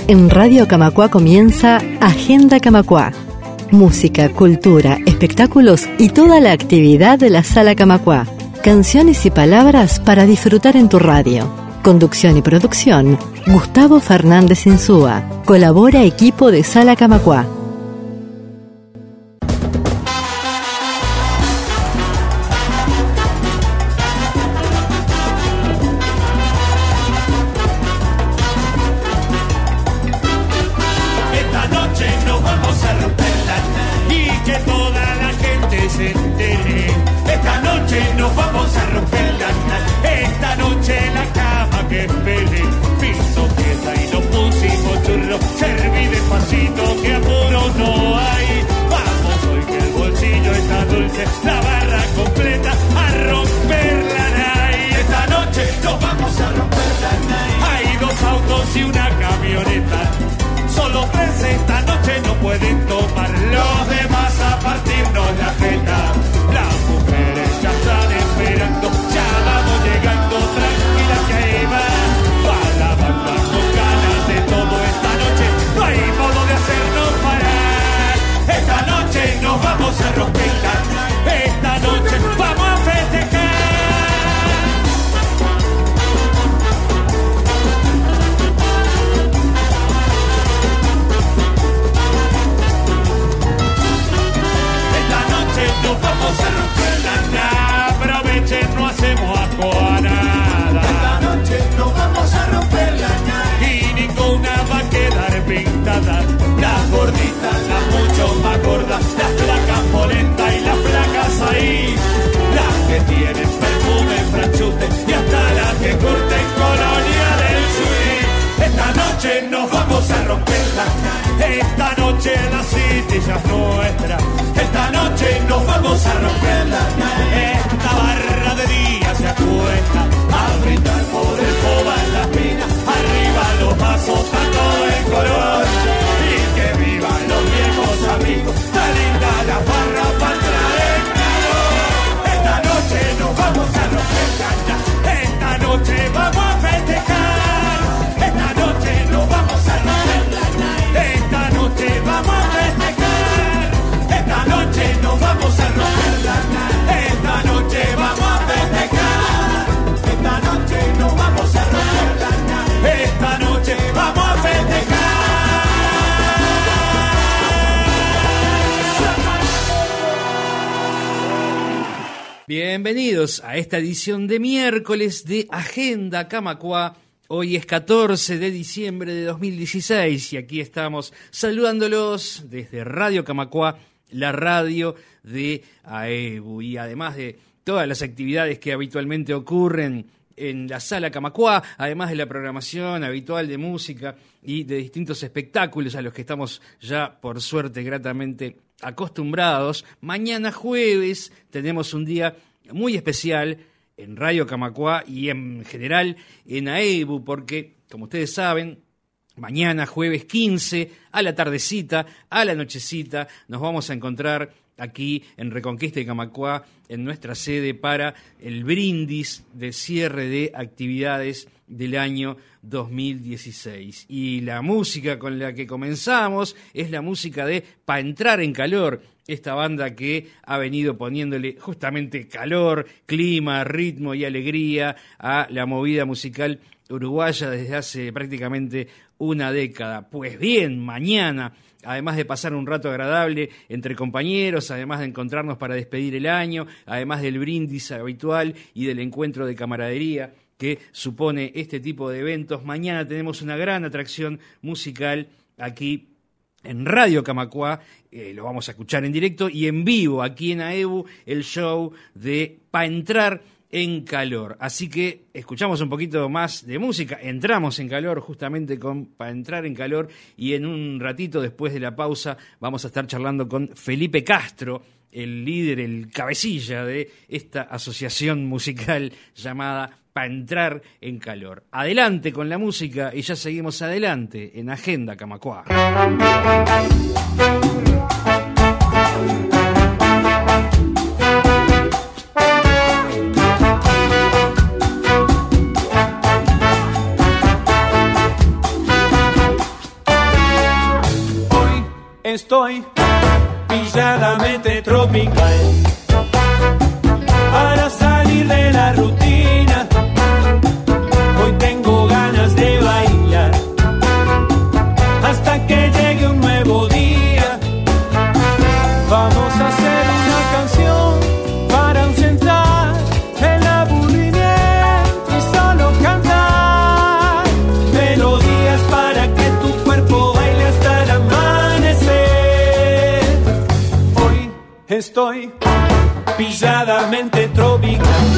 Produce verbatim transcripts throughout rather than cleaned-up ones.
En Radio Camacuá comienza Agenda Camacuá. Música, cultura, espectáculos y toda la actividad de la Sala Camacuá. Canciones y palabras para disfrutar en tu radio. Conducción y producción, Gustavo Fernández Insúa. Colabora equipo de Sala Camacuá. La barra completa a romper la night. Esta noche nos vamos a romper la night. Hay dos autos y una camioneta. Solo tres esta noche no pueden tomar. Los demás a partirnos la jeta. Las mujeres ya están esperando. Ya vamos llegando, tranquila que ahí va. Va la banda con ganas de todo esta noche. No hay modo de hacernos parar. Esta noche nos vamos a romper la night. Esta noche vamos a festejar. Esta noche nos vamos a romper la nada. Aprovechen, no hacemos asco a nada. Esta noche nos vamos a romper la nada. Y ninguna va a quedar pintada. Las gorditas, las mucho más gordas, las flacas polentas y las flacas ahí, las que tienen perfume, franchute y hasta las que curten colonia del suite. Esta noche nos vamos a romperla, esta noche la city ya es nuestra. Esta noche nos vamos a romperla, esta barra de día se acuesta a brindar por el coba en la espina. Arriba los vasos a todo el color. Amigos, está linda la barra para traer calor. Esta noche nos vamos a romper caña. Esta noche vamos a festejar. Esta noche nos vamos a romper la. Esta noche vamos a festejar. Esta noche nos vamos a romper la. Esta noche vamos a festejar. Esta noche nos vamos a romper la. Esta noche vamos a festejar. Bienvenidos a esta edición de miércoles de Agenda Camacuá. Hoy es catorce de diciembre de dos mil dieciséis y aquí estamos saludándolos desde Radio Camacuá, la radio de AEBU, y además de todas las actividades que habitualmente ocurren en la Sala Camacuá, además de la programación habitual de música y de distintos espectáculos a los que estamos ya, por suerte, gratamente acostumbrados. Mañana jueves tenemos un día muy especial en Radio Camacuá y en general en AEBU, porque, como ustedes saben, mañana jueves quince, a la tardecita, a la nochecita, nos vamos a encontrar aquí en Reconquista de Camacuá, en nuestra sede, para el brindis de cierre de actividades del año dos mil dieciséis. Y la música con la que comenzamos es la música de Pa' Entrar en Calor, esta banda que ha venido poniéndole justamente calor, clima, ritmo y alegría a la movida musical uruguaya desde hace prácticamente una década. Pues bien, mañana, además de pasar un rato agradable entre compañeros, además de encontrarnos para despedir el año, además del brindis habitual y del encuentro de camaradería que supone este tipo de eventos, mañana tenemos una gran atracción musical aquí en Radio Camacuá. Eh, lo vamos a escuchar en directo y en vivo aquí en AEBU, el show de Pa' Entrar en Calor. Así que escuchamos un poquito más de música, entramos en calor justamente con Pa' Entrar en Calor, y en un ratito después de la pausa vamos a estar charlando con Felipe Castro, el líder, el cabecilla de esta asociación musical llamada Pa' Entrar en Calor. Adelante con la música y ya seguimos adelante en Agenda Camacuá. estoy pilladamente tropical. Para salir de la rutina, hoy tengo ganas de bailar. Hasta que llegue un nuevo día, vamos a hacer una canción para ausentar el aburrimiento y solo cantar melodías para que tu cuerpo baile hasta el amanecer. Hoy estoy pilladamente tropical.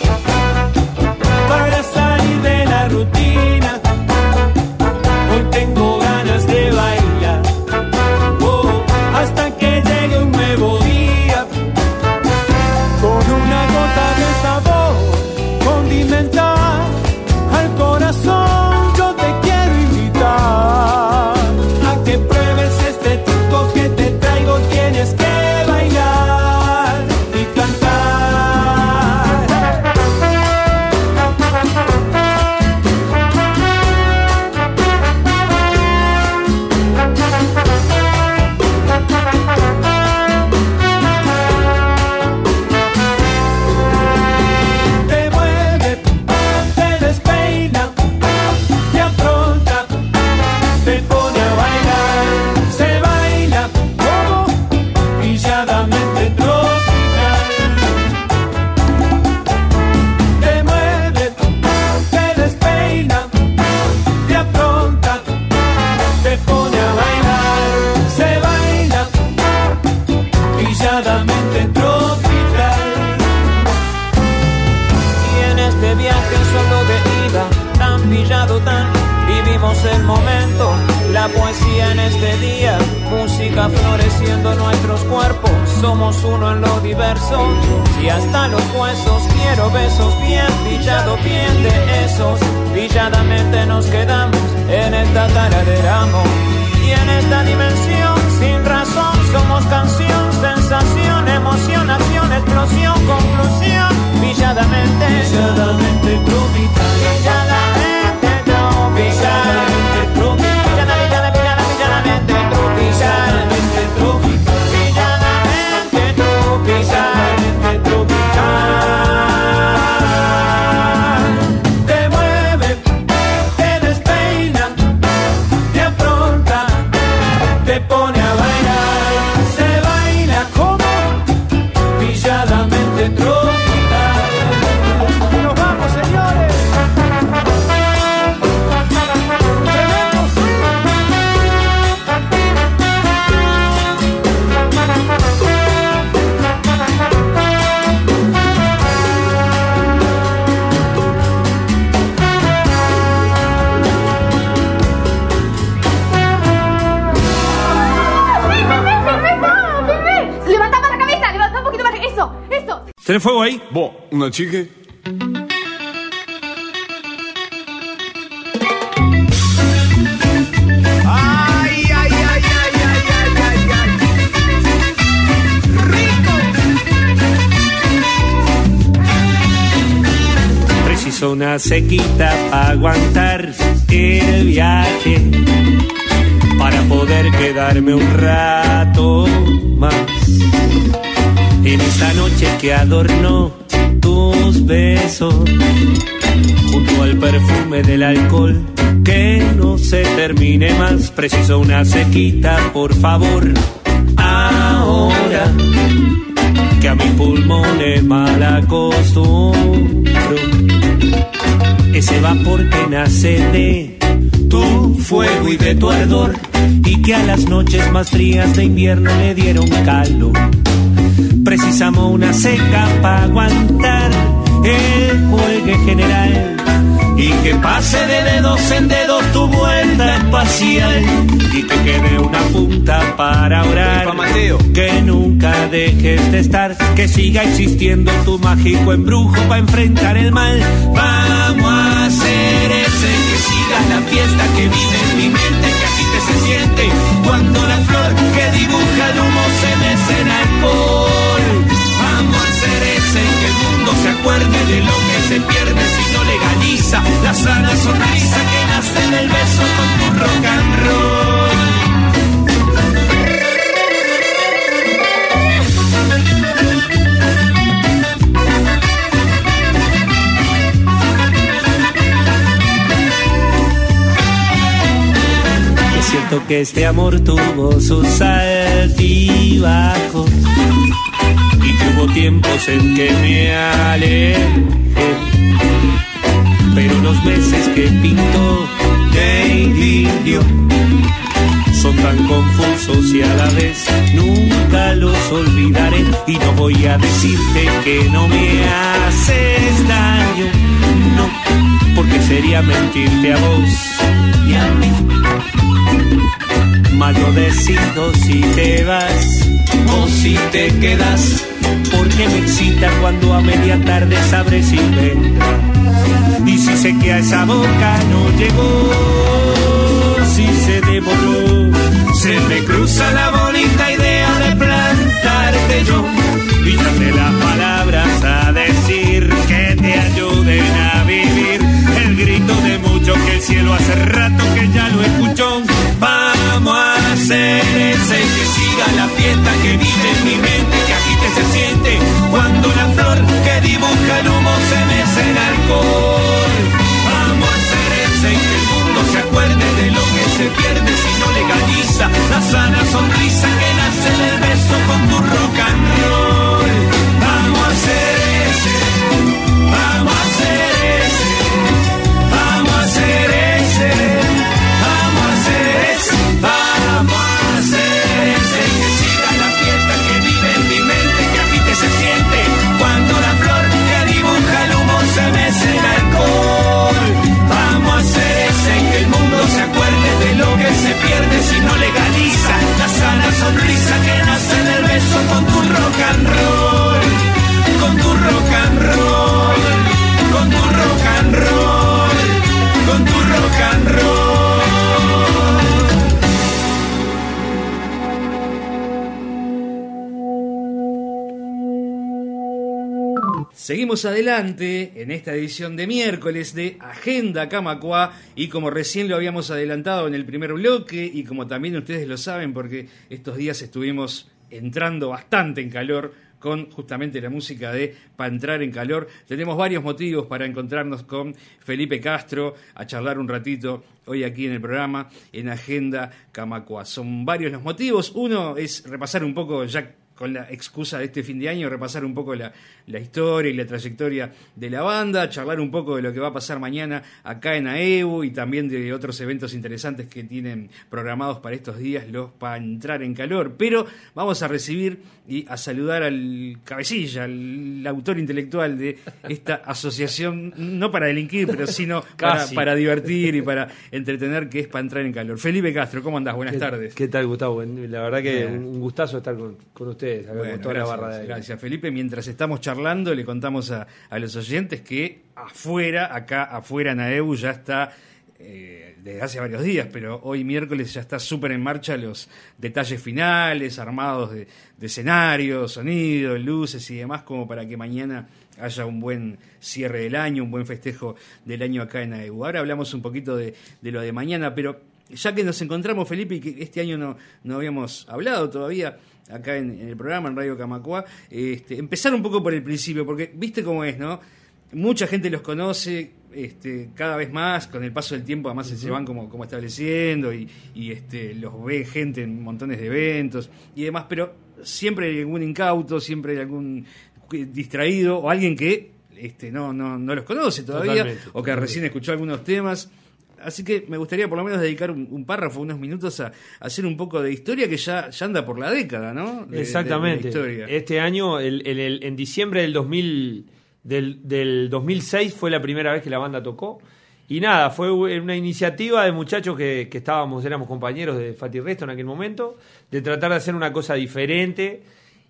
Para salir de la rutina, hoy tengo ganas de bailar. Oh, hasta que llegue un nuevo día, con una gota de sabor condimentar al corazón. Yo te quiero invitar a que pruebes este truco que te traigo. Tienes que bailar y cantar. Te mueve, te despeina, te apronta, te pone a bailar. Se baila como pilladamente tropical. Te mueve, te despeina, te apronta, te pone a bailar. Se baila pilladamente tropical. Y en este viaje solo de ida, tan pillado, tan vivimos el momento. La poesía en este día, música floreciendo en nuestros cuerpos. Somos uno en lo diverso, y hasta los huesos quiero besos bien pillado, bien de esos. Pilladamente nos quedamos en esta taradera, amor. Y en esta dimensión, sin razón, somos canción, sensación, emoción, acción, explosión, conclusión. Pilladamente, pilladamente tropical. Pilladamente tropical. Pilladamente tropical. Pillada, pillada, pilladamente tropical. Pilladamente tropical. Pilladamente tropical. Te mueve, te despeina, te apronta, te pone a bailar. Se baila como pilladamente tropical. Nos vamos, señores. Tremendo swing. Levanta más la cabeza, levanta un poquito más. Eso, eso. ¿Tenés fuego ahí? Bon, una chique. Ay, ay, ay, ay, ay, ay, ay, ay. Preciso una sequita para aguantar el viaje, para poder quedarme un rato más en esta noche que adornó tus besos, junto al perfume del alcohol que no se termine más. Preciso una sequita, por favor, ahora que a mis pulmones mal acostumbro. Ese vapor que nace de tu fuego y de tu ardor, y que a las noches más frías de invierno le dieron calor. Precisamos una seca para aguantar el juegue general, y que pase de dedos en dedos tu vuelta espacial, y que quede una punta para orar, que nunca dejes de estar, que siga existiendo tu mágico embrujo para enfrentar el mal. Vamos a hacer ese que siga la fiesta que vive en mi mente, que así te se siente cuando la flor que dibuja el humo se mece en alcohol. Vamos a hacer ese que el mundo se acuerde de lo que se pierde si no legaliza la sana sonrisa que nace del beso con tu rock and roll. cierto que este amor tuvo sus altibajos y que hubo tiempos en que me alejé, pero los meses que pintó de idilio son tan confusos y a la vez nunca los olvidaré. Y no voy a decirte que no me haces daño, no, porque sería mentirte a vos y a mí. Mas yo decido si te vas o si te quedas, porque me excita cuando a media tarde sabré si vendrás. Y si sé que a esa boca no llegó, si se demoró, se me cruza la bonita idea de plantarte yo y darle las palabras a decir que te ayuden a vivir. El grito de muchos que el cielo hace rato que ya lo escuchó. Vamos a hacer ese que siga la fiesta que vive en mi mente, que agite se siente cuando la flor que dibuja el humo se mece en alcohol. Vamos a hacer ese que el mundo se acuerde de lo que se pierde si no legaliza la sana sonrisa que nace del beso con tu rock and roll. Vamos a hacer ese, vamos a hacer ese, vamos a hacer ese, vamos a hacer ese, vamos a hacer ese que siga la fiesta que vive en mi mente, que agite se siente cuando la flor que dibuja el humo se mece en alcohol. Vamos a hacer ese que el mundo se acuerde de lo que se pierde si no legaliza la sana sonrisa que nace del beso con tu rock and roll, con tu rock and roll, con tu rock and roll, con tu rock and roll. Seguimos adelante en esta edición de miércoles de Agenda Camacuá, y como recién lo habíamos adelantado en el primer bloque y como también ustedes lo saben porque estos días estuvimos entrando bastante en calor con justamente la música de Pa' Entrar en Calor, tenemos varios motivos para encontrarnos con Felipe Castro a charlar un ratito hoy aquí en el programa en Agenda Camacuá. Son varios los motivos. Uno es repasar un poco, ya con la excusa de este fin de año, repasar un poco la, la historia y la trayectoria de la banda, charlar un poco de lo que va a pasar mañana acá en A E U y también de otros eventos interesantes que tienen programados para estos días los Pa' Entrar en Calor. Pero vamos a recibir y a saludar al cabecilla, al autor intelectual de esta asociación, no para delinquir, pero sino para, para divertir y para entretener, que es Pa' Entrar en Calor. Felipe Castro, ¿cómo andás? Buenas ¿Qué, tardes. ¿Qué tal, Gustavo? La verdad que Bien. un gustazo estar con, con ustedes, acá, Bueno, con toda gracias, la barra de gracias, Felipe. Mientras estamos charlando, le contamos a, a los oyentes que afuera, acá afuera en A E U ya está, eh, desde hace varios días, pero hoy miércoles ya está súper en marcha los detalles finales, armados de, de escenarios, sonidos, luces y demás, como para que mañana haya un buen cierre del año, un buen festejo del año acá en A E U. Ahora hablamos un poquito de, de lo de mañana, pero ya que nos encontramos, Felipe, y que este año no, no habíamos hablado todavía acá en, en el programa, en Radio Camacuá, este, empezar un poco por el principio, porque viste cómo es, ¿no? Mucha gente los conoce, este, cada vez más, con el paso del tiempo además uh-huh. se van como, como estableciendo y, y este, los ve gente en montones de eventos y demás, pero siempre hay algún incauto, siempre hay algún distraído o alguien que este, no, no, no los conoce todavía. Totalmente, o que totalmente. Recién escuchó algunos temas. Así que me gustaría por lo menos dedicar un, un párrafo, unos minutos a, a hacer un poco de historia que ya, ya anda por la década, ¿no? De, Exactamente. De, de historia. Este año, el, el, el, en diciembre del dos mil, del, del dos mil seis fue la primera vez que la banda tocó. Y nada, fue una iniciativa de muchachos que, que estábamos, éramos compañeros de Fati Resto en aquel momento, de tratar de hacer una cosa diferente.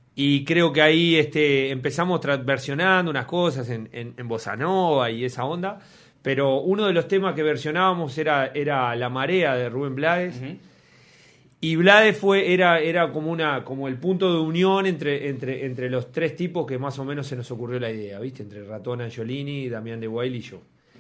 Y creo que ahí este, empezamos tra- versionando unas cosas en, en, en bossa nova y esa onda. Pero uno de los temas que versionábamos era, era La Marea de Rubén Blades. Uh-huh. Y Blades fue, era, era como una, como el punto de unión entre, entre, entre los tres tipos que más o menos se nos ocurrió la idea, ¿viste? Entre Ratón Angiolini, Damián de Guail y yo.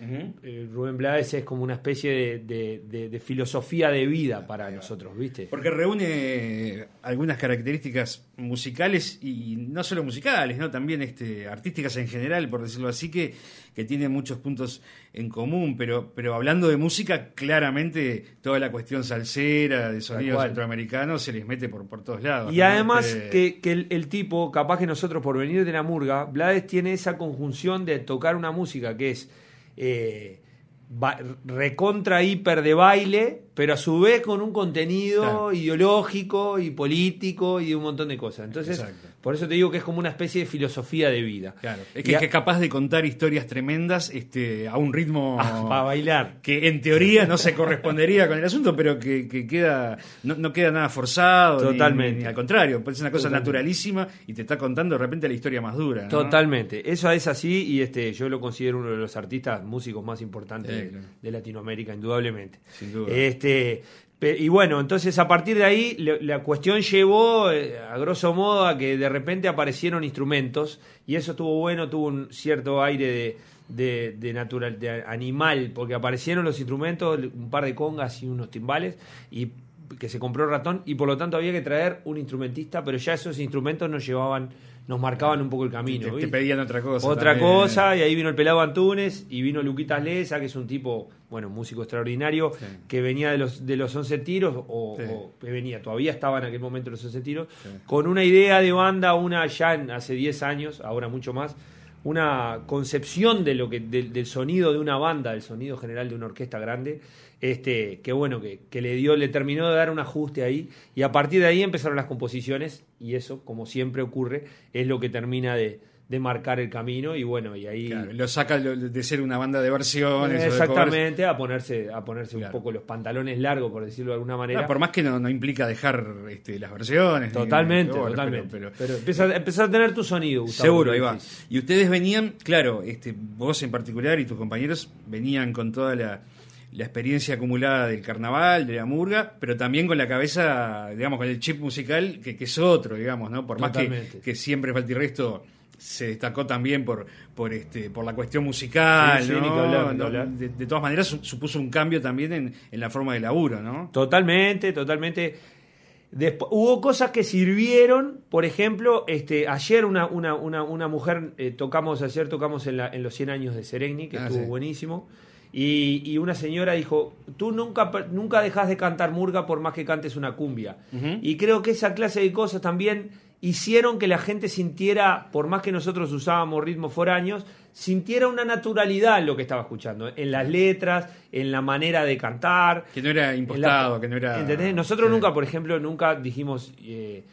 Uh-huh. Eh, Rubén Blades es como una especie de, de, de, de filosofía de vida para nosotros, ¿viste? Porque reúne algunas características musicales y no solo musicales, ¿no? También este, artísticas en general, por decirlo así, que, que tienen muchos puntos en común, pero, pero hablando de música, claramente toda la cuestión salsera, de sonidos centroamericanos, se les mete por, por todos lados. Y ¿no? además Este... que, que el, el tipo, capaz que nosotros por venir de la murga, Blades tiene esa conjunción de tocar una música que es eh, ba- recontra hiper de baile, pero a su vez con un contenido claro. ideológico y político y un montón de cosas. Entonces, exacto. Por eso te digo que es como una especie de filosofía de vida. Claro. Es que, a... que es capaz de contar historias tremendas este, a un ritmo ah, para bailar, que en teoría no se correspondería con el asunto, pero que, que queda no, no queda nada forzado. Totalmente. Ni, ni al contrario, es una cosa Totalmente. naturalísima y te está contando de repente la historia más dura, ¿no? Totalmente. Eso es así y este yo lo considero uno de los artistas músicos más importantes sí, claro. de Latinoamérica, indudablemente. Sin duda. Este, y bueno, entonces a partir de ahí la cuestión llevó a grosso modo a que de repente aparecieron instrumentos y eso estuvo bueno, tuvo un cierto aire de, de, de natural, de animal, porque aparecieron los instrumentos, un par de congas y unos timbales y que se compró Ratón y por lo tanto había que traer un instrumentista, pero ya esos instrumentos nos llevaban, nos marcaban un poco el camino. Te, te pedían otra cosa. Otra también. cosa, y ahí vino el Pelado Antunes y vino Luquitas Leza, que es un tipo, bueno, músico extraordinario, sí. que venía de los de los once tiros, o, sí. o que venía, todavía estaba en aquel momento los once tiros, sí. con una idea de banda, una ya en, hace diez años, ahora mucho más, una concepción de lo que del, del sonido de una banda, del sonido general de una orquesta grande, este que bueno, que, que le dio, le terminó de dar un ajuste ahí, y a partir de ahí empezaron las composiciones, y eso, como siempre ocurre, es lo que termina de, de marcar el camino, y bueno, y ahí... Claro, lo saca de ser una banda de versiones. Exactamente, o de a ponerse, a ponerse claro. un poco los pantalones largos, por decirlo de alguna manera. No, por más que no, no implica dejar este, las versiones. Totalmente, ni, ni, totalmente. Pero, pero, pero empieza, empieza a tener tu sonido, Gustavo. Seguro, ahí va. Y ustedes venían, claro, este, vos en particular y tus compañeros venían con toda la... la experiencia acumulada del carnaval, de la murga, pero también con la cabeza, digamos, con el chip musical, que, que es otro, digamos, ¿no? Por Totalmente. más que, que siempre Falta y Resto se destacó también por por este por la cuestión musical, sí, sí, ¿no? Ni que hablar, ni que hablar. De, de todas maneras supuso un cambio también en, en la forma de laburo, ¿no? Totalmente, totalmente. Después, hubo cosas que sirvieron, por ejemplo, este, ayer una, una, una, una mujer, eh, tocamos, ayer tocamos en, la, en los cien años de Serengni, que ah, estuvo sí. buenísimo. Y, y una señora dijo, tú nunca, nunca dejas de cantar murga por más que cantes una cumbia. Uh-huh. Y creo que esa clase de cosas también hicieron que la gente sintiera, por más que nosotros usábamos ritmos foráneos, sintiera una naturalidad en lo que estaba escuchando, en las letras, en la manera de cantar. Que no era impostado, la, que no era... ¿entendés? Nosotros sí. nunca, por ejemplo, nunca dijimos... Eh,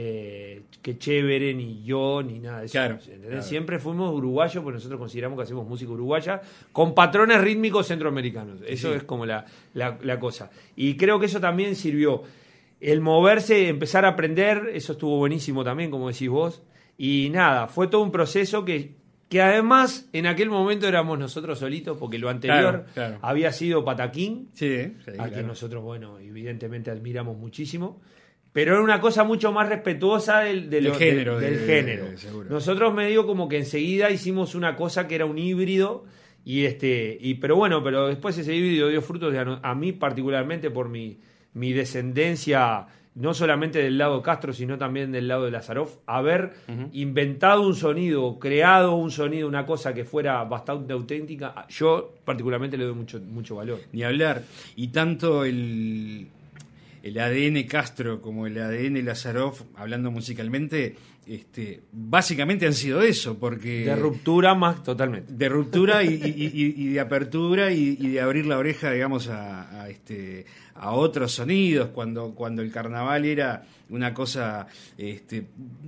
Eh, que chévere, ni yo, ni nada de eso. Claro, claro. Siempre fuimos uruguayos, porque nosotros consideramos que hacemos música uruguaya con patrones rítmicos centroamericanos. Eso sí. es como la, la, la cosa. Y creo que eso también sirvió. El moverse, empezar a aprender, eso estuvo buenísimo también, como decís vos. Y nada, fue todo un proceso que, que además en aquel momento éramos nosotros solitos, porque lo anterior claro, claro. había sido Pataquín, sí, sí, a claro. quien nosotros, bueno, evidentemente admiramos muchísimo. Pero era una cosa mucho más respetuosa del, de lo, género, de, del de, género. De, de, Nosotros medio como que enseguida hicimos una cosa que era un híbrido, y este y pero bueno, pero después ese híbrido dio frutos de, a, a mí particularmente por mi, mi descendencia, no solamente del lado Castro, sino también del lado de Lazaroff, haber uh-huh. inventado un sonido, creado un sonido, una cosa que fuera bastante auténtica. Yo particularmente le doy mucho, mucho valor. Ni hablar. Y tanto el... el A D N Castro como el A D N Lazaroff, hablando musicalmente, este, básicamente han sido eso, porque... De ruptura más totalmente. De ruptura y, y, y, y de apertura y, y de abrir la oreja, digamos, a, a, este, a otros sonidos, cuando, cuando el carnaval era una cosa... Este,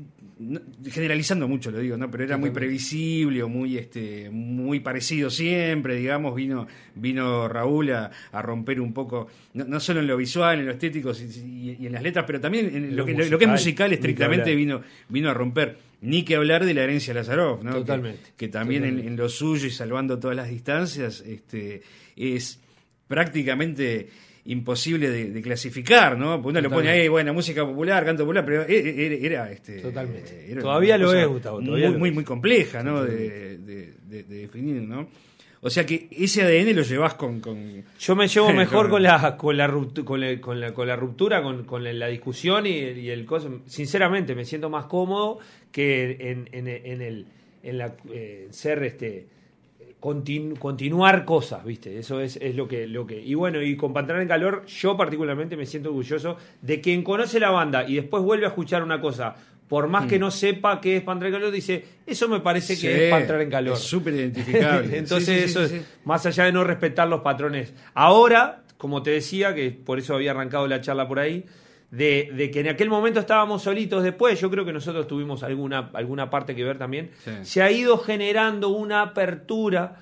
generalizando mucho lo digo, ¿no? Pero era muy previsible o muy este muy parecido siempre, digamos. Vino vino Raúl a, a romper un poco, no, no solo en lo visual, en lo estético y, y en las letras, pero también en lo, lo, que, musical, lo que es musical estrictamente vino vino a romper. Ni que hablar de la herencia Lazaroff, ¿no? Totalmente. Que, que también totalmente. En, en lo suyo y salvando todas las distancias, este es prácticamente imposible de, de clasificar, ¿no? Porque uno lo pone ahí, bueno, música popular, canto popular, pero era, era este totalmente. Era todavía lo es, Gustavo, todavía muy, lo muy, es. muy compleja, ¿no? De, de, de, de definir, ¿no? O sea que ese A D N lo llevas con... con... Yo me llevo mejor con la con la ruptura, con, la, con, la, con la ruptura, con, con la discusión y, y el cosa. Sinceramente, me siento más cómodo que en, en, en el en la eh, ser este continu, continuar cosas, ¿viste? Eso es, es lo que lo que y bueno, y con Pantera en Calor, yo particularmente me siento orgulloso de quien conoce la banda y después vuelve a escuchar una cosa. Por más mm. que no sepa qué es Pantera en Calor, dice, eso me parece sí, que es Pantera en Calor. Es súper identificable. Entonces, sí, sí, eso sí, es, sí. más allá de no respetar los patrones. Ahora, como te decía, que por eso había arrancado la charla por ahí, de, de que en aquel momento estábamos solitos. Después, yo creo que nosotros tuvimos alguna, alguna parte que ver también. Sí. Se ha ido generando una apertura,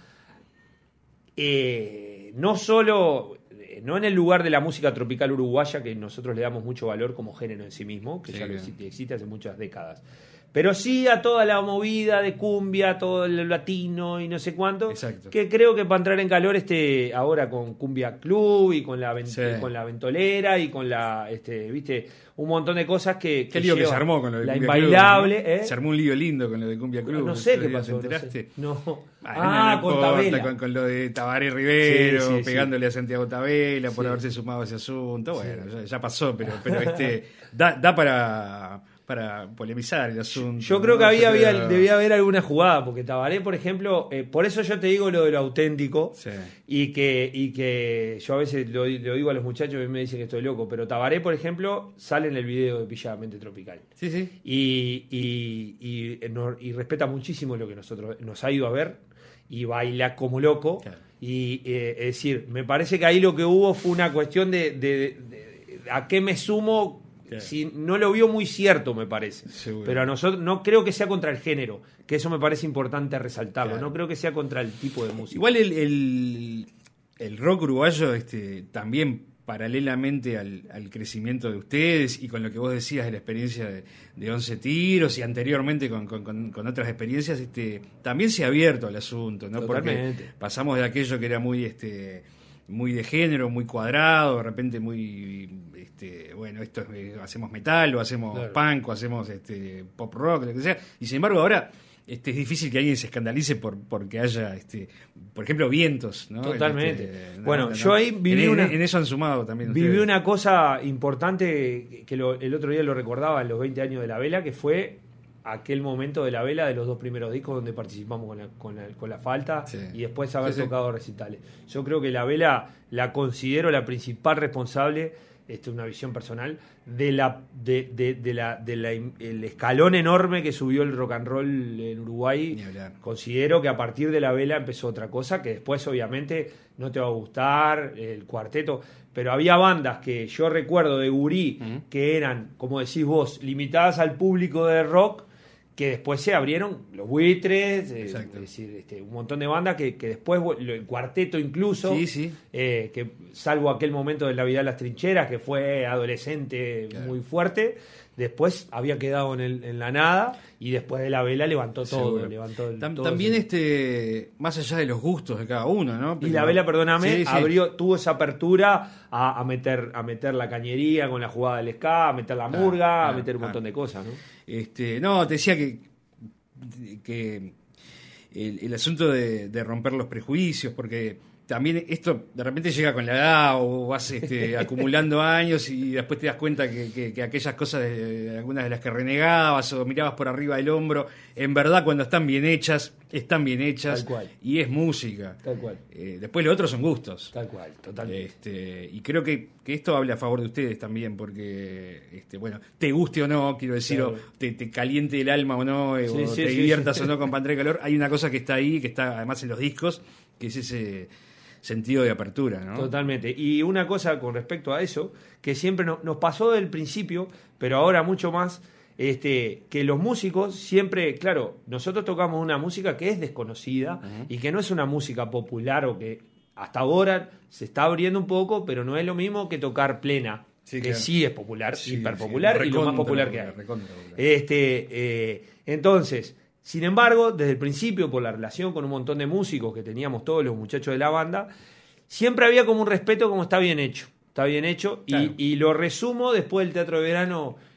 eh, no solo... no en el lugar de la música tropical uruguaya, que nosotros le damos mucho valor como género en sí mismo, que sí, ya lo existe, existe hace muchas décadas, pero sí a toda la movida de cumbia, todo el latino y no sé cuánto. Exacto. Que creo que para entrar en calor este ahora con Cumbia Club y con la, sí. con la ventolera y con la, este, viste, un montón de cosas que... Qué lío que se armó con lo de la Cumbia Inbailable, Club, ¿no? ¿eh? Se armó un lío lindo con lo de Cumbia Club. No sé qué ¿Te pasó, enteraste? No, sé. no. Ah, ah con Tabela. Con, con lo de Tabaré Rivero, sí, sí, pegándole sí. a Santiago Tabela por sí. haberse sumado a ese asunto. Bueno, sí. ya, ya pasó, pero, pero este da, da para... para polemizar el asunto. Yo creo ¿no? que había, Yo había, creo... debía haber alguna jugada, porque Tabaré, por ejemplo, eh, por eso yo te digo lo de lo auténtico, sí. y que y que yo a veces lo, lo digo a los muchachos y me dicen que estoy loco, pero Tabaré, por ejemplo, sale en el video de Pilladamente Tropical. Sí, sí. Y, y, y, y, y respeta muchísimo lo que nosotros nos ha ido a ver y baila como loco. Claro. Y eh, es decir, me parece que ahí lo que hubo fue una cuestión de, de, de, de a qué me sumo. Si no lo vio muy cierto, me parece. Seguro. Pero a nosotros no creo que sea contra el género, que eso me parece importante resaltarlo. Claro. No creo que sea contra el tipo de música. Igual el, el, el rock uruguayo este, también paralelamente al, al crecimiento de ustedes y con lo que vos decías de la experiencia de, de Once Tiros y anteriormente con, con, con, con otras experiencias, este, también se ha abierto al asunto, ¿no? Totalmente. Porque pasamos de aquello que era muy este muy de género, muy cuadrado, de repente muy este, bueno, esto es, eh, hacemos metal o hacemos claro. punk o hacemos este pop rock, lo que sea, y sin embargo ahora este, es difícil que alguien se escandalice por porque haya este por ejemplo vientos, ¿no? Totalmente. Este, no, bueno, no, yo no. ahí viví en, una, en eso han sumado también viví ustedes. una cosa importante que lo, el otro día lo recordaba en los veinte años de La Vela, que fue aquel momento de La Vela de los dos primeros discos donde participamos con la, con la, con la falta sí. y después haber sí, tocado sí. recitales. Yo creo que La Vela la considero la principal responsable, este, una visión personal, de la de, de, de la de la el escalón enorme que subió el rock and roll en Uruguay. Considero que a partir de La Vela empezó otra cosa que después obviamente no te va a gustar, el cuarteto, pero había bandas que yo recuerdo de Gurí uh-huh. que eran, como decís vos, limitadas al público de rock, que después se abrieron los Buitres, eh, es decir, este, un montón de bandas que, que después, el cuarteto incluso, sí, sí. Eh, que salvo aquel momento de La Vida de las Trincheras, que fue adolescente claro. muy fuerte, después había quedado en, el, en la nada, y después de La Vela levantó todo. Levantó el, Tam, todo también ese... este más allá de los gustos de cada uno, ¿no? Pero, y La Vela, perdóname, sí, sí. abrió, tuvo esa apertura a, a meter a meter la cañería con la jugada del ska, a meter la murga, ah, a meter un ah, montón ah. de cosas, ¿no? Este, no, te decía que, que el, el asunto de, de romper los prejuicios, porque también esto de repente llega con la edad o vas este, acumulando años y después te das cuenta que, que, que aquellas cosas, de, de algunas de las que renegabas o mirabas por arriba del hombro, en verdad cuando están bien hechas, están bien hechas. Tal cual. Y es música. Tal cual. Eh, después lo otro son gustos. Tal cual, totalmente. Este, y creo que, que esto habla a favor de ustedes también, porque, este, bueno, te guste o no, quiero decir, claro. o te, te caliente el alma o no, sí, o sí, te sí, diviertas sí. o no con Pantera de Calor, hay una cosa que está ahí, que está además en los discos, que es ese sentido de apertura, ¿no? Totalmente. Y una cosa con respecto a eso, que siempre no, nos pasó del principio, pero ahora mucho más, este, que los músicos siempre, claro, nosotros tocamos una música que es desconocida uh-huh. y que no es una música popular o que hasta ahora se está abriendo un poco, pero no es lo mismo que tocar plena, sí, que claro. sí es popular, sí, hiperpopular sí, y lo más popular que hay. Recontra, este, eh, entonces... Sin embargo, desde el principio, por la relación con un montón de músicos que teníamos todos los muchachos de la banda, siempre había como un respeto como está bien hecho. Está bien hecho. Claro. Y, y lo resumo después del Teatro de Verano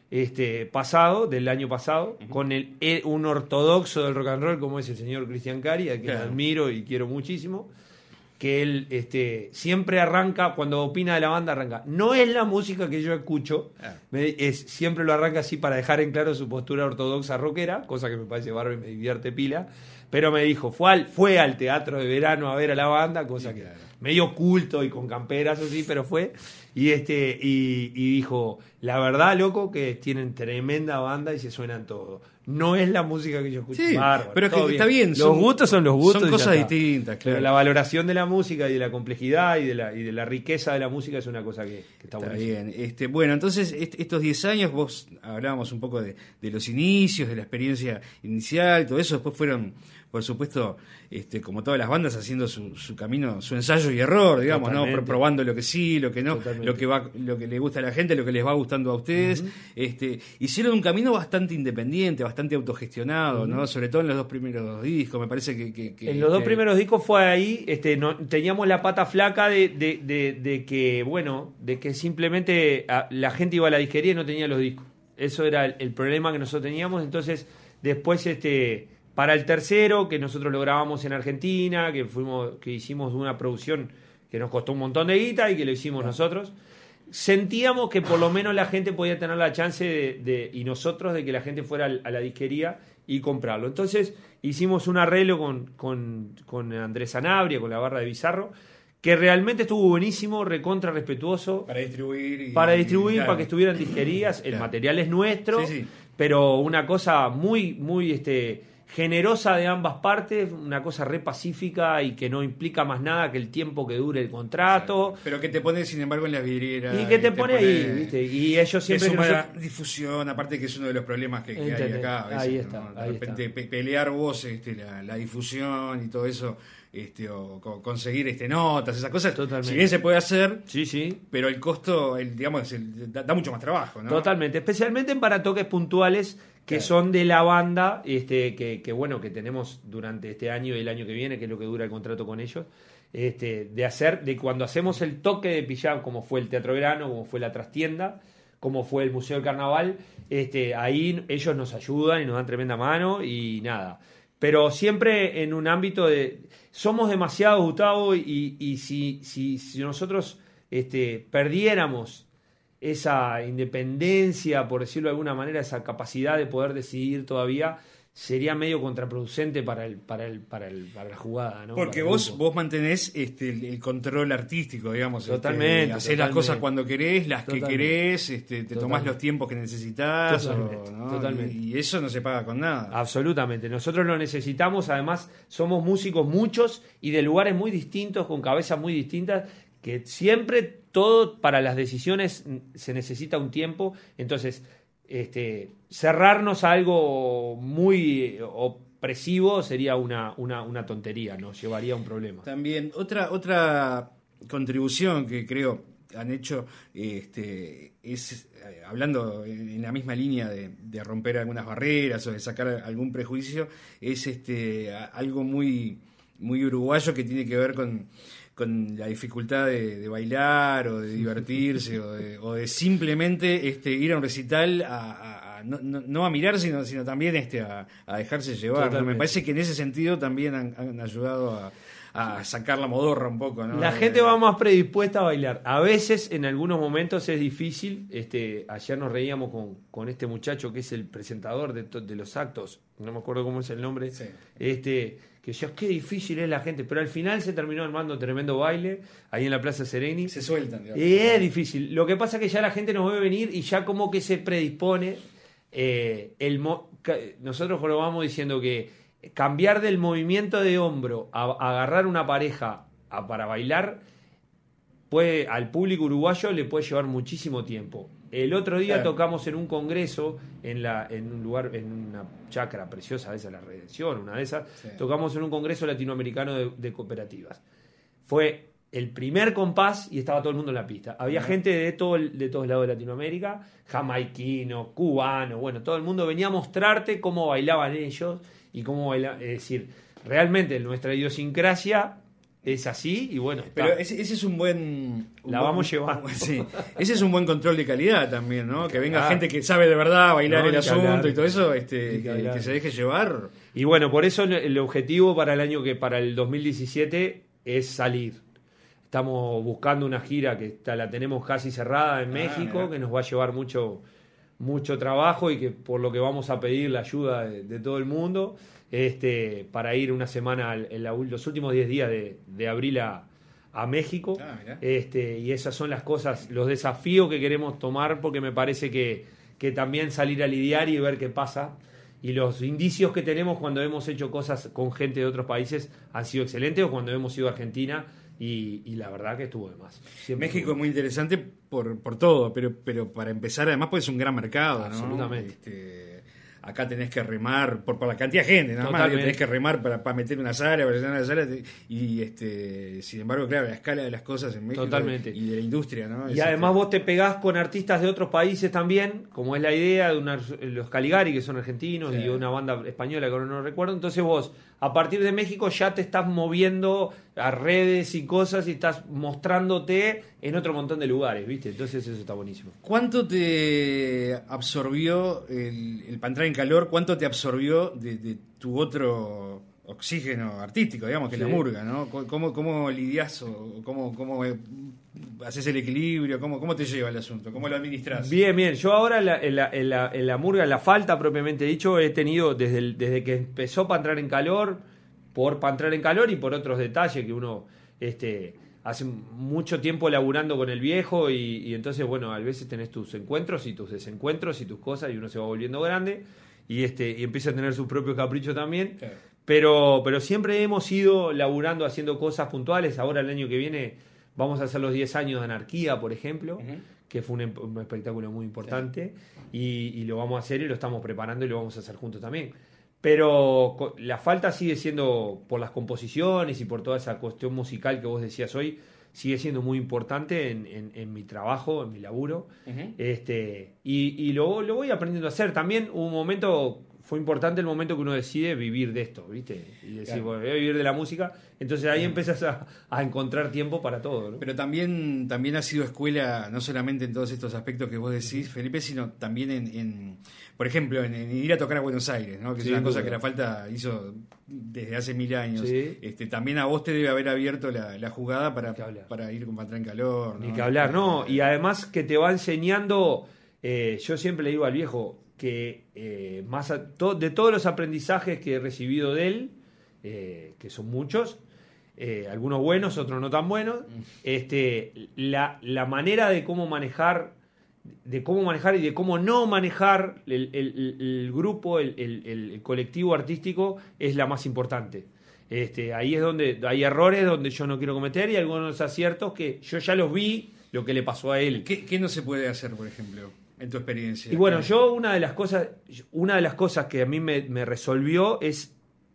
este, pasado, del año pasado, uh-huh. con el, el, un ortodoxo del rock and roll como es el señor Cristian Cari, a quien claro. admiro y quiero muchísimo, que él este, siempre arranca, cuando opina de la banda, arranca. No es la música que yo escucho, ah. me, es, siempre lo arranca así para dejar en claro su postura ortodoxa rockera, cosa que me parece bárbaro y me divierte pila, pero me dijo, fue al, fue al teatro de verano a ver a la banda, cosa sí, que claro. medio culto y con camperas así, pero fue, y, este, y, y dijo, la verdad, loco, que tienen tremenda banda y se suenan todos. No es la música que yo escucho. Sí, bárbaro, pero que bien. Está bien. Los son, gustos son los gustos. Son cosas distintas, claro. Pero la valoración de la música y de la complejidad y de la, y de la riqueza de la música es una cosa que, que está, está bien. Este, bueno, entonces est- estos diez años, vos hablábamos un poco de, de los inicios, de la experiencia inicial, todo eso, después fueron, por supuesto, este, como todas las bandas, haciendo su, su camino, su ensayo y error, digamos, Totalmente. ¿no? Probando lo que sí, lo que no, Totalmente. lo que va, lo que le gusta a la gente, lo que les va gustando a ustedes. Uh-huh. Este, hicieron un camino bastante independiente, bastante autogestionado, uh-huh. ¿no? Sobre todo en los dos primeros discos, me parece que... que, que en los dos que... primeros discos fue ahí, este, no, teníamos la pata flaca de, de, de, de que, bueno, de que simplemente a, la gente iba a la disquería y no tenía los discos. Eso era el, el problema que nosotros teníamos, entonces después, este... Para el tercero, que nosotros lo grabamos en Argentina, que fuimos, que hicimos una producción que nos costó un montón de guita y que lo hicimos claro. nosotros, sentíamos que por lo menos la gente podía tener la chance de, de, y nosotros de que la gente fuera a la disquería y comprarlo. Entonces hicimos un arreglo con, con, con Andrés Sanabria, con la barra de Bizarro, que realmente estuvo buenísimo, recontra respetuoso. Para distribuir. Y, para distribuir, y, claro. para que estuvieran disquerías. El claro. material es nuestro, sí, sí. pero una cosa muy, muy... este generosa de ambas partes, una cosa re pacífica y que no implica más nada que el tiempo que dure el contrato. Sí, pero que te pone, sin embargo, en la vidriera. Y que te, y te pone, pone ahí, ¿viste? Y ellos siempre... Suma la difusión, aparte que es uno de los problemas que, que hay acá. A veces, ahí está, ¿no? De ahí repente está. Pe- pelear vos este, la, la difusión y todo eso, este, o co- conseguir este, notas, esas cosas. Totalmente. Si bien se puede hacer, sí, sí. pero el costo, el, digamos, el, da, da mucho más trabajo, ¿no? Totalmente, especialmente para toques puntuales que claro. son de la banda, este, que, que bueno, que tenemos durante este año y el año que viene, que es lo que dura el contrato con ellos, este, de hacer, de cuando hacemos el toque de Pijam, como fue el Teatro Verano, como fue la Trastienda, como fue el Museo del Carnaval, este, ahí ellos nos ayudan y nos dan tremenda mano y nada. Pero siempre en un ámbito de... Somos demasiado, Gustavo, y, y si, si, si nosotros este, perdiéramos esa independencia, por decirlo de alguna manera, esa capacidad de poder decidir todavía, sería medio contraproducente para el para el para el para la jugada, ¿no? Porque vos vos mantenés este el, el control artístico, digamos, totalmente, este, hacer las cosas cuando querés, las totalmente. que querés, este, te totalmente. tomás los tiempos que necesitas, totalmente, o, ¿no? totalmente. Y, y eso no se paga con nada. Absolutamente, nosotros lo necesitamos, además somos músicos muchos y de lugares muy distintos, con cabezas muy distintas, que siempre todo para las decisiones se necesita un tiempo, entonces este, cerrarnos a algo muy opresivo sería una, una, una tontería, nos llevaría a un problema. También otra, otra contribución que creo han hecho este, es, eh, hablando en la misma línea de, de romper algunas barreras o de sacar algún prejuicio, es este, algo muy, muy uruguayo que tiene que ver con... con la dificultad de, de bailar o de divertirse o, de, o de simplemente este, ir a un recital a, a, a no, no, no a mirar sino, sino también este, a, a dejarse llevar, ¿no? Me parece que en ese sentido también han, han ayudado a, a sacar la modorra un poco, ¿no? La gente va más predispuesta a bailar. A veces, en algunos momentos es difícil. Este, ayer nos reíamos con, con este muchacho que es el presentador de, to, de los actos, no me acuerdo cómo es el nombre, sí. este que decía, qué difícil es la gente, pero al final se terminó armando tremendo baile ahí en la Plaza Sereni. Se sueltan, digamos. Y es difícil. Lo que pasa es que ya la gente nos ve venir y ya como que se predispone. Eh, el mo- nosotros lo vamos diciendo que cambiar del movimiento de hombro a, a agarrar una pareja a, para bailar, puede, al público uruguayo le puede llevar muchísimo tiempo. El otro día claro. tocamos en un congreso, en, la, en un lugar, en una chacra preciosa, esa es la Redención, una de esas, sí. tocamos en un congreso latinoamericano de, de cooperativas. Fue el primer compás y estaba todo el mundo en la pista. Había sí. gente de, todo el, de todos lados de Latinoamérica, jamaiquino, cubano, bueno, todo el mundo venía a mostrarte cómo bailaban ellos y cómo bailaban, es decir, realmente nuestra idiosincrasia es así y bueno. Pero está. ese, ese es un buen... un La buen- vamos llevando. Sí, ese es un buen control de calidad también, ¿no? Que venga Claro. gente que sabe de verdad bailar No, el ni que asunto hablar. y todo eso, este, Ni que que, hablar. que se deje llevar. Y bueno, por eso el- el objetivo para el año que para el dos mil diecisiete es salir. Estamos buscando una gira que está, la tenemos casi cerrada en Ah, México, mirá. que nos va a llevar mucho mucho trabajo y que por lo que vamos a pedir la ayuda de, de todo el mundo, este, para ir una semana al- en la- los últimos diez días de, de abril a, a México. Ah, mirá. Este, y esas son las cosas, los desafíos que queremos tomar, porque me parece que, que también salir a lidiar y ver qué pasa. Y los indicios que tenemos cuando hemos hecho cosas con gente de otros países han sido excelentes, o cuando hemos ido a Argentina, y, y la verdad que estuvo de más. Siempre México estuvo es muy interesante por, por todo, pero, pero para empezar, además, pues es un gran mercado, ¿no? Absolutamente. Este, acá tenés que remar por, por la cantidad de gente, nada más. Totalmente. Tenés que remar para, para meter una sala, para llenar una sala. Y este, sin embargo, claro, la escala de las cosas en México Totalmente. y de la industria, ¿no? Y Es, además este, vos te pegás con artistas de otros países también, como es la idea de una- los Caligari, que son argentinos, Sí. y una banda española que ahora no recuerdo. Entonces vos, a partir de México, ya te estás moviendo a redes y cosas y estás mostrándote en otro montón de lugares, ¿viste? Entonces eso está buenísimo. ¿Cuánto te absorbió el, el para entrar en calor? ¿Cuánto te absorbió de, de tu otro oxígeno artístico, digamos, que es Sí. la murga, ¿no? ¿Cómo, cómo lidias o cómo, cómo eh, haces el equilibrio? ¿Cómo, ¿Cómo te lleva el asunto? ¿Cómo lo administras? Bien, bien. Yo ahora en la, en la, en la, en la murga, en la falta propiamente dicho, he tenido desde, el- desde que empezó para entrar en calor, por para entrar en calor y por otros detalles que uno este, hace mucho tiempo laburando con el viejo y, y entonces, bueno, a veces tenés tus encuentros y tus desencuentros y tus cosas y uno se va volviendo grande y, este, y empieza a tener sus propios caprichos también. Claro. Pero, pero siempre hemos ido laburando, haciendo cosas puntuales. Ahora el año que viene vamos a hacer los diez años de Anarquía, por ejemplo, Ujú. que fue un, em- un espectáculo muy importante, y, y lo vamos a hacer y lo estamos preparando y lo vamos a hacer juntos también. Pero co- la falta sigue siendo, por las composiciones y por toda esa cuestión musical que vos decías hoy, sigue siendo muy importante en, en- en mi trabajo, en mi laburo. Ujú. Este, y y lo, lo voy aprendiendo a hacer. También hubo un momento, fue importante el momento que uno decide vivir de esto, ¿viste? Y decir, Claro. bueno, voy a vivir de la música. Entonces ahí empiezas a, a encontrar tiempo para todo, ¿no? Pero también, también ha sido escuela, no solamente en todos estos aspectos que vos decís, Felipe, sino también en, en por ejemplo, en, en ir a tocar a Buenos Aires, ¿no? Que Sin es una cosa duda. que la falta hizo desde hace mil años. Sí. Este, también a vos te debe haber abierto la, la jugada para, Ni que hablar. para ir con Patrón Calor. Ni ¿no? que hablar, ¿no? Este, Y además que te va enseñando, eh, yo siempre le digo al viejo que eh, más a- to- de todos los aprendizajes que he recibido de él, eh, que son muchos, eh, algunos buenos, otros no tan buenos, este, la, la manera de cómo manejar, de cómo manejar y de cómo no manejar el, el- el- el grupo, el, el- el colectivo artístico es la más importante. Este, ahí es donde hay errores donde yo no quiero cometer y algunos aciertos que yo ya los vi, lo que le pasó a él. ¿Qué, qué no se puede hacer, por ejemplo, en tu experiencia? Y bueno, yo una de las cosas, una de las cosas que a mí me, me resolvió es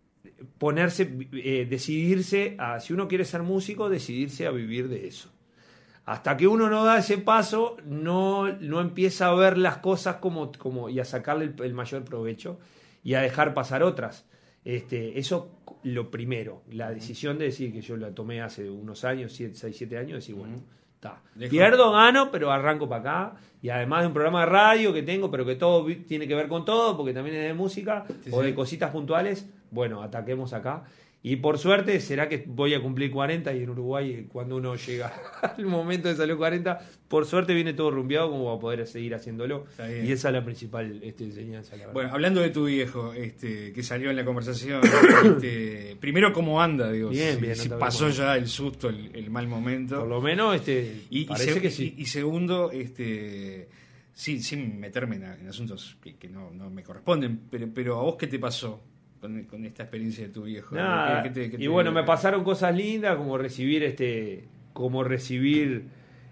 ponerse, eh, decidirse a, si uno quiere ser músico, decidirse a vivir de eso. Hasta que uno no da ese paso, no, no empieza a ver las cosas como, como y a sacarle el, el mayor provecho y a dejar pasar otras. Este, eso lo primero, la decisión de decir que yo la tomé hace unos años, seis, siete años, decir, bueno, está. Dejo- Pierdo, gano, pero arranco para acá. Y además de un programa de radio que tengo, pero que todo vi- tiene que ver con todo, porque también es de música Sí, o sí. de cositas puntuales, bueno, ataquemos acá. Y por suerte, será que voy a cumplir cuarenta y en Uruguay, cuando uno llega al momento de salir cuarenta, por suerte viene todo rumbeado como va a poder seguir haciéndolo. Está bien. Y esa es la principal este, enseñanza. La verdad. Bueno, hablando de tu viejo, este, que salió en la conversación, este, primero cómo anda, digo, Bien, si, bien, si no te pasó hablamos. ya el susto, el, el mal momento. por lo menos este, Y, y parece se- que sí. y- y segundo, este, sin, sin meterme en, en asuntos que, que no, no me corresponden, pero, pero a vos qué te pasó con, con esta experiencia de tu viejo. Nada. ¿Qué- qué te- qué y te- bueno, me pasaron cosas lindas como recibir este, como recibir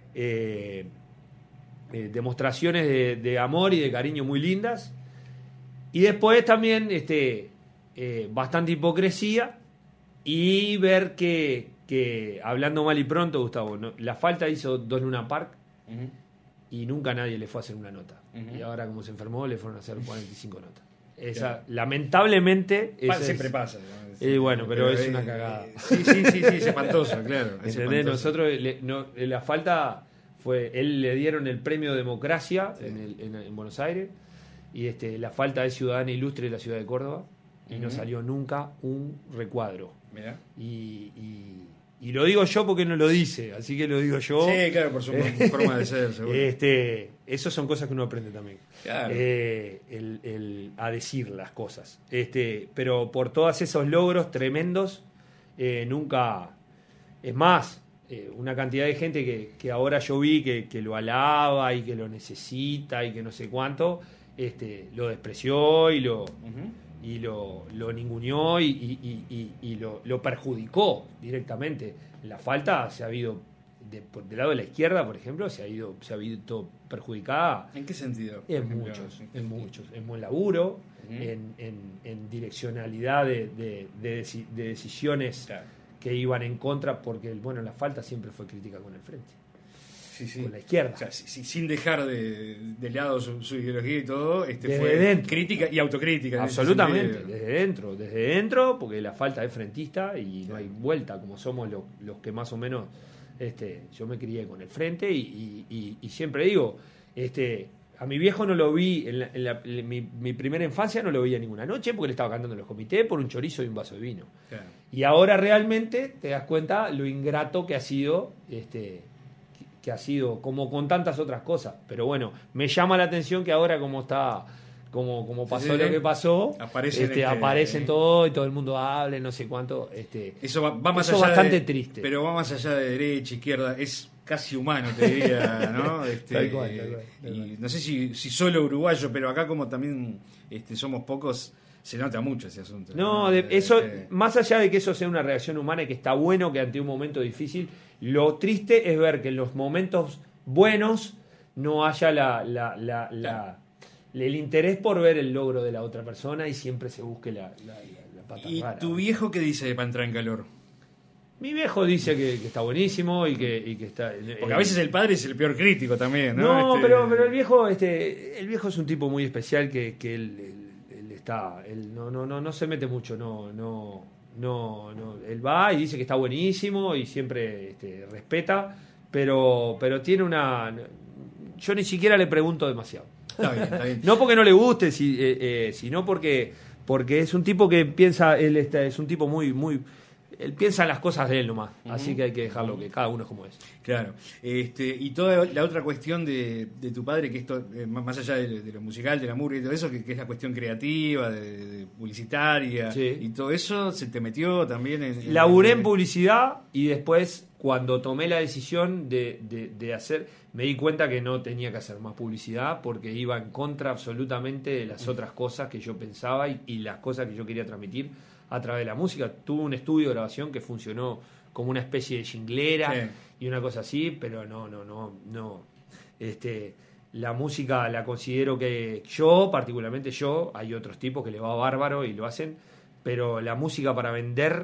eh, eh, demostraciones de, de amor y de cariño muy lindas. Y después también este, eh, bastante hipocresía y ver que, que, hablando mal y pronto, Gustavo, ¿no? La Falta hizo dos Luna Park Ujú. y nunca nadie le fue a hacer una nota. Ujú. Y ahora como se enfermó le fueron a hacer cuarenta y cinco notas. Esa, lamentablemente... Pa- esa siempre es- pasa. ¿no? Eh, bueno, pero es eh, una cagada. eh, sí, sí, sí, sí, es espantoso, claro. es ¿Entendés? espantoso. Nosotros, le- no, la falta fue, él le dieron el premio Democracia Sí. en, el- en- en Buenos Aires, y este, la falta es ciudadana ilustre de la ciudad de Córdoba, y no Ujú. salió nunca un recuadro. Mirá. Y, y- y lo digo yo porque no lo dice, así que lo digo yo. Sí, claro, por su forma de ser, seguro. Este, eso son cosas que uno aprende también. Claro. Eh, el, el- a decir las cosas. Este, pero por todos esos logros tremendos, eh, nunca. Es más, eh, una cantidad de gente que, que ahora yo vi que, que lo alaba y que lo necesita y que no sé cuánto, este, lo despreció y lo. Ujú. y lo, lo ninguneó y, y- y- y- y lo, lo perjudicó directamente. La falta se ha habido, de- por- del lado de la izquierda, por ejemplo, se ha ido, se ha visto perjudicada ¿En qué sentido? en Por ejemplo? muchos, en muchos, en buen laburo, Ujú. en, en- en direccionalidad de, de- de deci- de decisiones Claro. que iban en contra, porque bueno, la falta siempre fue crítica con el frente, Sí, sí. con la izquierda. O sea, si- si- sin dejar de, de lado su, su ideología y todo, este Desde fue dentro. crítica y autocrítica. en ese Absolutamente, sentido. desde dentro, desde dentro, porque la falta es frentista y no hay vuelta, como somos los, los que más o menos, este, yo me crié con el frente y, y- y- y siempre digo, este, a mi viejo no lo vi, en, la- en la- en mi, mi primera infancia no lo veía ninguna noche porque le estaba cantando en los comités por un chorizo y un vaso de vino. Claro. Y ahora realmente te das cuenta lo ingrato que ha sido, este, que- que ha sido, como con tantas otras cosas. Pero bueno, me llama la atención que ahora como está, como, como pasó sí, lo que pasó, aparecen este, este- aparecen todo y todo el mundo habla, no sé cuánto. Este, Eso va, va más Eso allá bastante de- triste. Pero va más allá de derecha, izquierda, es casi humano, te diría, ¿no? Este, Tal cual, tal cual, tal y cual. no sé si, si solo uruguayo, pero acá como también este, somos pocos, se nota mucho ese asunto. No, de- eso, Este, más allá de que eso sea una reacción humana y que está bueno que ante un momento difícil, lo triste es ver que en los momentos buenos no haya la, la, la, la- el interés por ver el logro de la otra persona y siempre se busque la, la, la- la pata ¿Y rara. tu viejo qué dice para entrar en calor? Mi viejo dice que, que está buenísimo y que, y que está... Porque a veces el padre es el peor crítico también, ¿no? No, Este, pero, pero el viejo, este, el viejo es un tipo muy especial que, que él, él- él está, él no, no, no, no se mete mucho, no, no, no, no, él va y dice que está buenísimo y siempre este, respeta, pero, pero tiene una, yo ni siquiera le pregunto demasiado. Está bien, está bien. No porque no le guste, si, eh, eh, sino porque, porque es un tipo que piensa, él está, es un tipo muy, muy, él piensa en las cosas de él nomás, así que hay que dejarlo que cada uno es como es. Claro. Este, y toda la otra cuestión de, de tu padre, que esto, eh, más allá de, de lo musical, de la murga y todo eso, que, que es la cuestión creativa, de, de publicitaria, Sí. y todo eso, ¿se te metió también en...? en- Laburé en publicidad y después, cuando tomé la decisión de, de- de hacer, me di cuenta que no tenía que hacer más publicidad porque iba en contra absolutamente de las otras cosas que yo pensaba y, y las cosas que yo quería transmitir a través de la música. Tuve un estudio de grabación que funcionó como una especie de jinglera Sí. y una cosa así, pero no, no, no, no. Este, la música la considero que yo, particularmente yo, hay otros tipos que le va bárbaro y lo hacen, pero la música para vender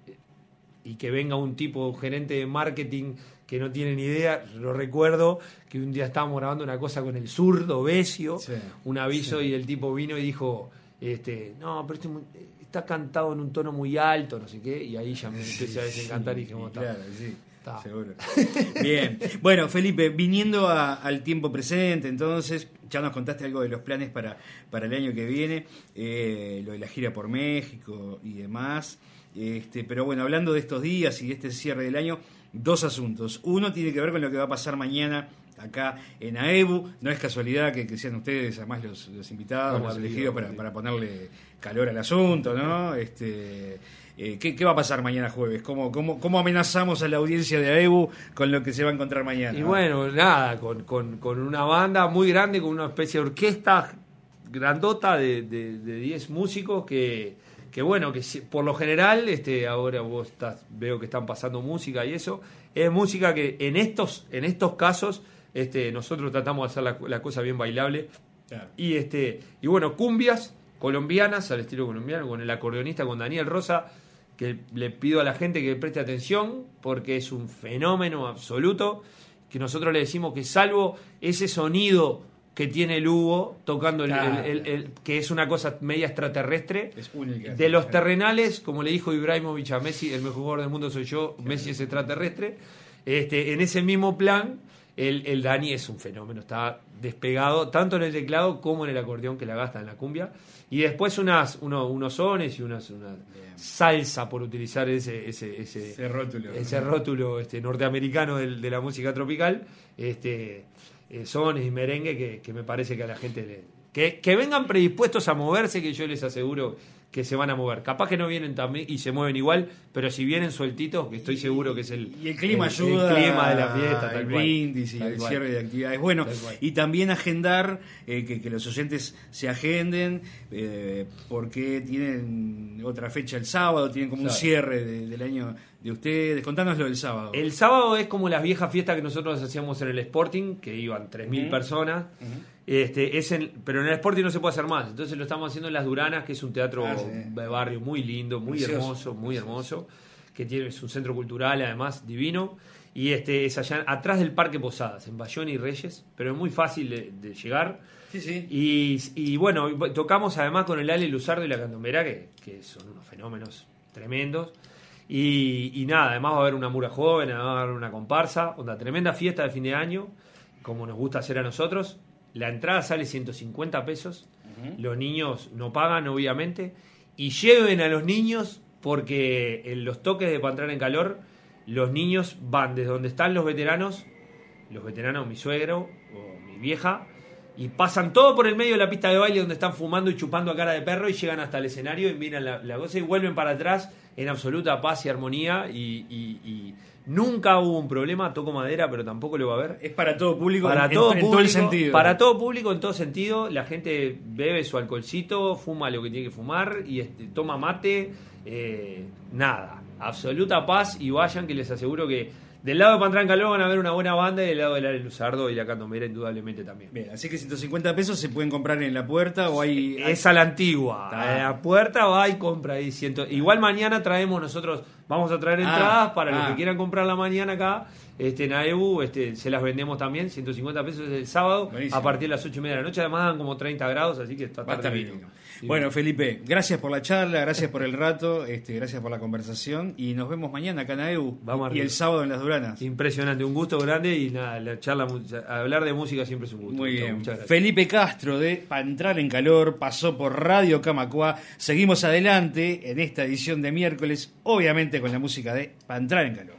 y que venga un tipo, un gerente de marketing que no tiene ni idea, lo recuerdo que un día estábamos grabando una cosa con el zurdo Besio, Sí. un aviso y el tipo vino y dijo, este, no, pero este mu- está cantado en un tono muy alto, no sé qué, y ahí ya me empecé a desencantar y dije, bueno, está. Claro, sí. Está. Seguro. Bien. Bueno, Felipe, viniendo a- al tiempo presente, entonces, ya nos contaste algo de los planes para, para el año que viene, eh, lo de la gira por México y demás. Este, pero bueno, hablando de estos días y de este cierre del año, dos asuntos. Uno tiene que ver con lo que va a pasar mañana acá en AEBU. No es casualidad que, que sean ustedes, además, los, los invitados, Bueno, los sí, elegidos para, sí. para ponerle calor al asunto, ¿no? Este, eh, ¿qué, qué va a pasar mañana jueves? ¿Cómo, cómo, ¿Cómo amenazamos a la audiencia de AEBU con lo que se va a encontrar mañana? Y bueno, nada, con, con, con una banda muy grande, con una especie de orquesta grandota de de- de diez músicos que, que bueno, que si- por lo general, este, ahora vos estás, veo que están pasando música y eso, es música que en estos, en estos casos este, nosotros tratamos de hacer la, la cosa bien bailable. Claro. Y este y bueno, cumbias colombianas al estilo colombiano, con el acordeonista, con Daniel Rosa, que le pido a la gente que preste atención porque es un fenómeno absoluto, que nosotros le decimos que salvo ese sonido que tiene el Hugo tocando el, Claro. el- el- el- que es una cosa media extraterrestre. Es única. De los terrenales, como le dijo Ibrahimovic a Messi, el mejor jugador del mundo soy yo, Messi es extraterrestre. Este, en ese mismo plan, el, el Dani es un fenómeno, está despegado tanto en el teclado como en el acordeón, que la gasta en la cumbia. Y después unas, uno- unos sones y unas, una salsa, por utilizar ese, ese, ese, Ese rótulo. ese rótulo este, norteamericano del- de la música tropical. Este, eh, sones y merengue que, que me parece que a la gente le... Que, que vengan predispuestos a moverse, que yo les aseguro que se van a mover. Capaz que no vienen también y se mueven igual, pero si vienen sueltitos, que estoy seguro que es el, Y el clima el- ayuda. el clima de la fiesta, tal el cual. brindis y Tal el cual. cierre de actividades. Bueno, Tal cual. y también agendar, eh, que, que los oyentes se agenden, eh, porque tienen otra fecha el sábado, tienen como un Claro. cierre de- del año de ustedes. Contanos lo del sábado. El sábado es como las viejas fiestas que nosotros hacíamos en el Sporting, que iban tres mil Ujú. personas. Este, es en- pero en el Sporting no se puede hacer más. Entonces lo estamos haciendo en Las Duranas, que es un teatro Ah, sí. de barrio muy lindo, muy Precioso. hermoso, muy hermoso. Que tiene, es un centro cultural, además, divino. Y este es allá atrás del Parque Posadas, en Bayón y Reyes. Pero es muy fácil de, de llegar. Sí, sí. Y, y bueno, tocamos además con el Ale Luzardo y la Candomera, que, que son unos fenómenos tremendos. Y, y nada, además va a haber una mura joven, va a haber una comparsa, una tremenda fiesta de fin de año, como nos gusta hacer a nosotros. La entrada sale ciento cincuenta pesos, los niños no pagan, obviamente, y lleven a los niños porque en los toques de Pantrar en Calor, los niños van desde donde están los veteranos, los veteranos, mi suegro o mi vieja, y pasan todo por el medio de la pista de baile donde están fumando y chupando a cara de perro y llegan hasta el escenario y miran la, la cosa y vuelven para atrás en absoluta paz y armonía y, y- y nunca hubo un problema, toco madera, pero tampoco lo va a haber. Es para todo público, Para en, todo en público, todo el sentido. para todo público en todo sentido, la gente bebe su alcoholcito, fuma lo que tiene que fumar y este, toma mate, eh, nada, absoluta paz y vayan que les aseguro que del lado de Pantrán Calor van a ver una buena banda y del lado del Ale Luzardo y la Candomera indudablemente también. Bien, así que ciento cincuenta pesos se pueden comprar en la puerta o hay... Es a la antigua, Está. a la puerta va y compra ahí ciento. Igual mañana traemos nosotros, vamos a traer Ah, entradas para ah. los que quieran comprar la mañana acá, este, en A E U, este, se las vendemos también, ciento cincuenta pesos el sábado, Buenísimo. a partir de las ocho y media de la noche, además dan como treinta grados, así que está Va a estar divino. divino. Sí. Bueno, Felipe, gracias por la charla, gracias por el rato, este, gracias por la conversación y nos vemos mañana acá en A E U Vamos y arriba. el sábado en Las Duranas. Impresionante, un gusto grande y nada, la charla, hablar de música siempre es un gusto. Muy Gustavo, bien. muchas gracias. Felipe Castro de Pa' Entrar en Calor pasó por Radio Camacuá. Seguimos adelante en esta edición de miércoles, obviamente con la música de Pa' Entrar en Calor.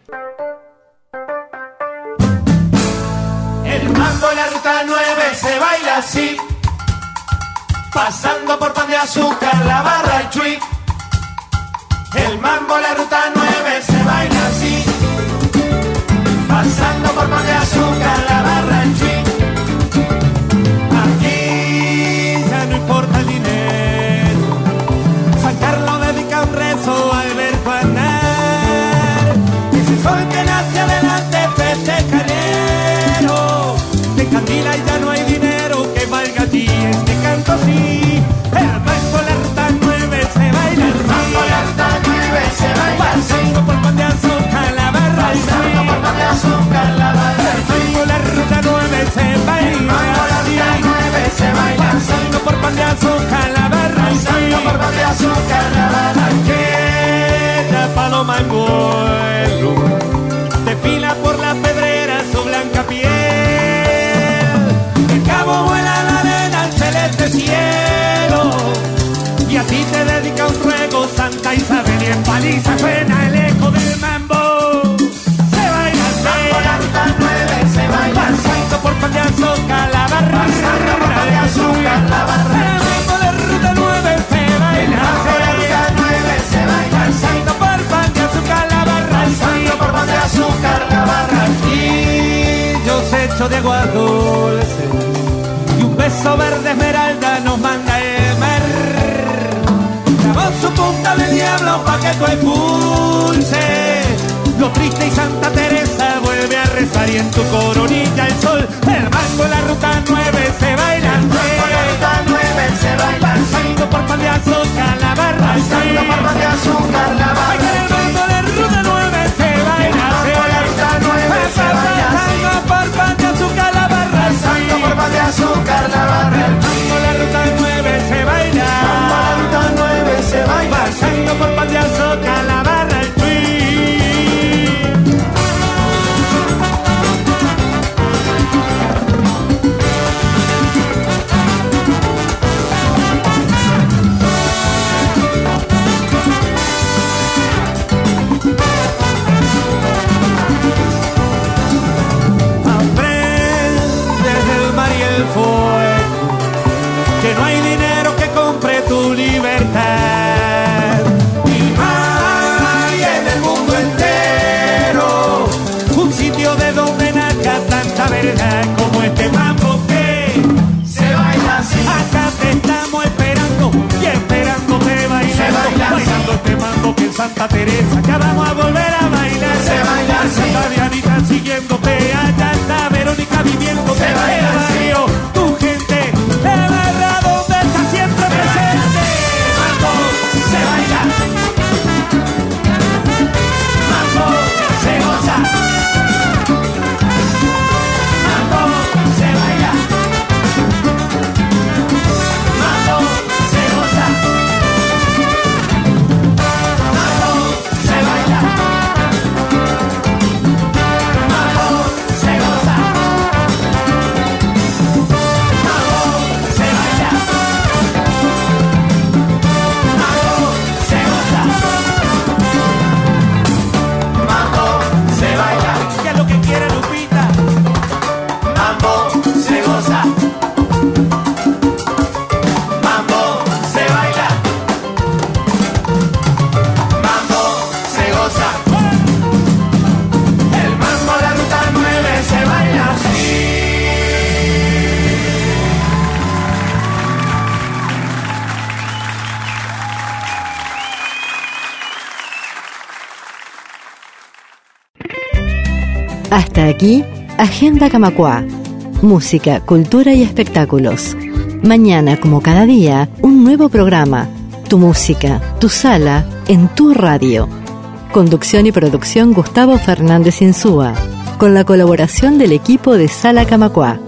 El mambo, la ruta nueve se baila así, pasando por Pan de Azúcar, la barra y Chuy. El mambo, la ruta nueve se baila así, pasando por Pan de Azúcar, la barra y Chuy. Aquí ya no importa el dinero, San Carlos dedica un rezo a Alberto Aznar. Ese sol que nace adelante festeja enero, de candila y ya no hay dinero que valga a ti este canto así. El banco, la ruta nueve se baila así, el banco, la ruta nueve se baila pasando por Pan de Azúcar, la barra y pasando por Pan de Azúcar, la barra y el banco, la ruta nueve se baila, el banco, la ruta nueve se baila pasando por Pan de Azúcar, la barra y pasando por Pan de Azúcar, la barra. Aquella paloma en vuelo desfila por la pedrera su blanca piel, el cabo vuela la arena al celeste cielo, y a ti te dedica un ruego Santa Isabel, y en paliza suena el eco del mambo. Se baila así, la ruta nueve se baila pasando por Pan de Azúcar, la barra pasando por Pan de Azúcar, la barra el mambo de ruta nueve se baila así, la ruta nueve se baila pasando por Pan de Azúcar, la barra pasando por Pan de Azúcar, la barra y yo hecho de agua dulce y un beso verde esmeralda nos manda el mar. Clavó su punta del diablo pa' que tú expulses lo triste y Santa Teresa vuelve a rezar y en tu coronilla el sol. El mango en la ruta nueve se baila, el mango en la ruta nueve se baila, pasando por Pan de Azúcar, la barra, pasando por Pan de Azúcar, la barra. El mango en la ruta nueve se baila, el mango en la ruta nueve se baila, pasando por Pan de Azúcar, la barra, pasando por Pan de azúcar, la barra el twist. Mambo la ruta nueve se baila. Mambo la ruta nueve se baila. Pasando por Pan de Azúcar, la barra el twist. Que no hay dinero que compre tu libertad. Y no hay en el mundo entero un sitio de donde nazca tanta verdad como este mambo que se baila así. Acá te estamos esperando y esperándote bailando, baila bailando este mambo que en Santa Teresa ya vamos a volver a bailar. Se baila así. Está Dianita siguiéndote, allá está Verónica viviendo, Se baila así. tu gente, de verdad donde está siempre presente. Mambo se baila. Mambo se goza. Mambo se baila. Mambo se goza. Mambo se baila. Mambo se goza. Mambo se baila. Mambo se goza. Mambo se baila. ¿Qué es lo que quiere Lupita? Mambo se goza. Mambo se baila. Mambo se goza. El mambo, la ruta nueve se baila así. Hasta aquí, Agenda Camacuá. Música, cultura y espectáculos. Mañana, como cada día, un nuevo programa. Tu música, tu sala, en tu radio. Conducción y producción Gustavo Fernández Insúa. Con la colaboración del equipo de Sala Camacuá.